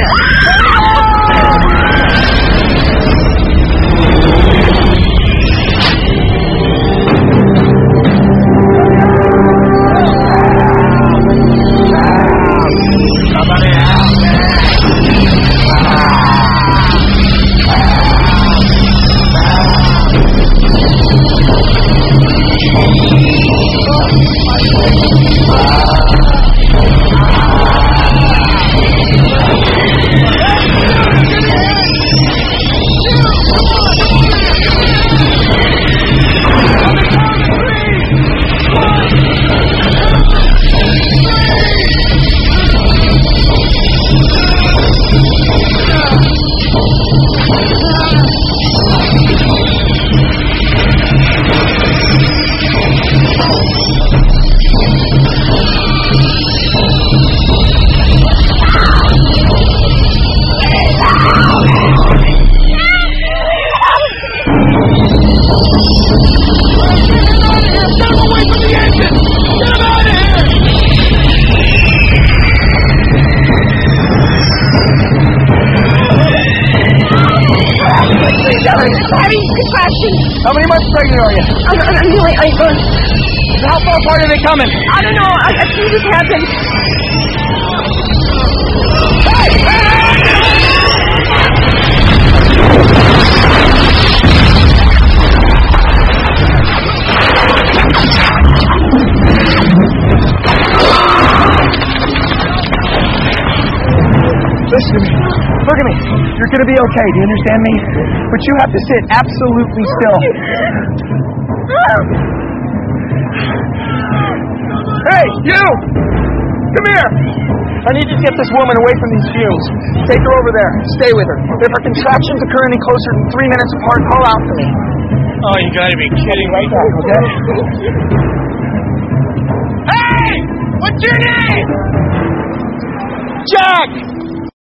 How many months pregnant are you? I'm really... How far apart are they coming? I don't know. I see this happen. Listen to me. Look at me. You're going to be okay. Do you understand me? But you have to sit absolutely still. Hey, you! Come here. I need you to get this woman away from these fumes. Take her over there. Stay with her. If her contractions occur any closer than 3 minutes apart, call out to me. Oh, you gotta be kidding me. Right back, okay? Hey! What's your name? Jack!